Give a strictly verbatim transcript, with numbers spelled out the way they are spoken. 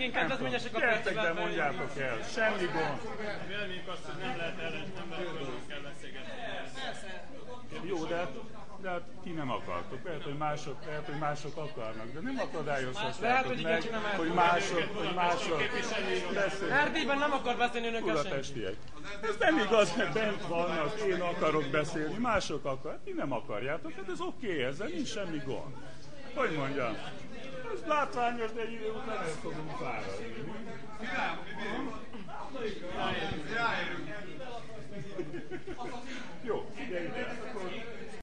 megint kedvezményesek a Gyertek, de mondjátok el, semmi gond. Véleményünk azt, hogy nem lehet ellen, emberekről kell beszélgetni. Jó, de hát, de hát ti nem akartok. Lehet, hogy mások, lehet, hogy mások akarnak, de nem akadályozhatjátok meg, hogy mások, hogy mások beszélnek. Erdélyben nem akar beszélni önökkel senki. Budapestiek. Ez nem igaz, mert bent vannak, én akarok beszélni, mások akar. Ti nem akarjátok, hát ez oké, okay, ezzel nincs semmi gond. Hogy mondjam? Ez látványos, de idő után el fogunk fáradni. Jó, figyeljük el.